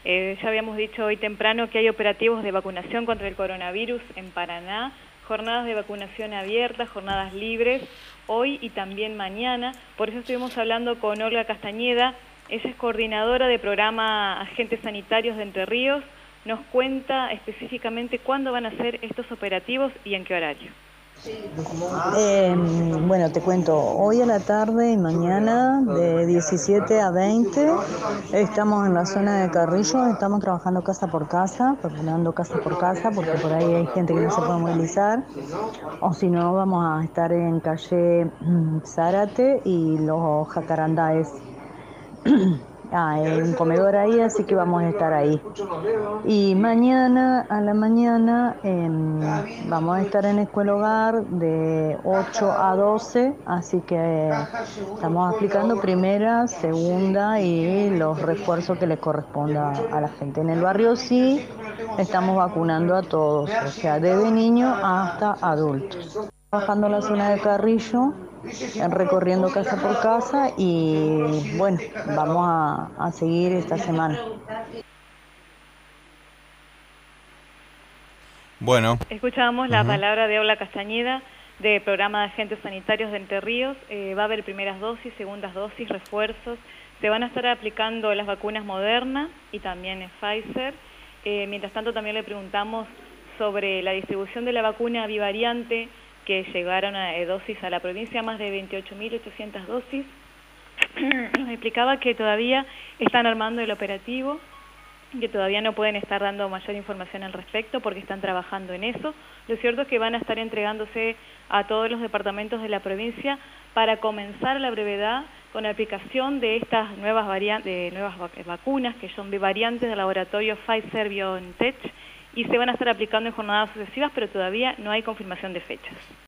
Ya habíamos dicho hoy temprano que hay operativos de vacunación contra el coronavirus en Paraná, jornadas de vacunación abiertas, jornadas libres, hoy y también mañana. Por eso estuvimos hablando con Olga Castañeda. Ella es coordinadora de programa Agentes Sanitarios de Entre Ríos. Nos cuenta específicamente cuándo van a ser estos operativos y en qué horario. Bueno, te cuento, hoy a la tarde y mañana de 17 a 20 estamos en la zona de Carrillo, estamos trabajando casa por casa, vacunando casa por casa, porque por ahí hay gente que no se puede movilizar, o si no vamos a estar en calle Zárate y los Jacarandáes. Hay un comedor ahí, así que vamos a estar ahí. Y mañana a la mañana vamos a estar en Escuela Hogar de 8 a 12, así que estamos aplicando primera, segunda y los refuerzos que les corresponda a la gente. En el barrio sí estamos vacunando a todos, o sea, desde niños hasta adultos. Trabajando en la zona de Carrillo, recorriendo casa por casa y bueno, vamos a seguir esta semana. Bueno. Escuchábamos la Ujú. palabra de Olga Castañeda, de programa de agentes sanitarios de Entre Ríos. Va a haber primeras dosis, segundas dosis, refuerzos. Se van a estar aplicando las vacunas Moderna y también Pfizer. Mientras tanto, también le preguntamos sobre la distribución de la vacuna bivariante, que llegaron a dosis a la provincia, más de 28.800 dosis. Nos explicaba que todavía están armando el operativo, que todavía no pueden estar dando mayor información al respecto porque están trabajando en eso. Lo cierto es que van a estar entregándose a todos los departamentos de la provincia para comenzar a la brevedad con la aplicación de estas nuevas vacunas, que son variantes del laboratorio Pfizer-BioNTech, y se van a estar aplicando en jornadas sucesivas, pero todavía no hay confirmación de fechas.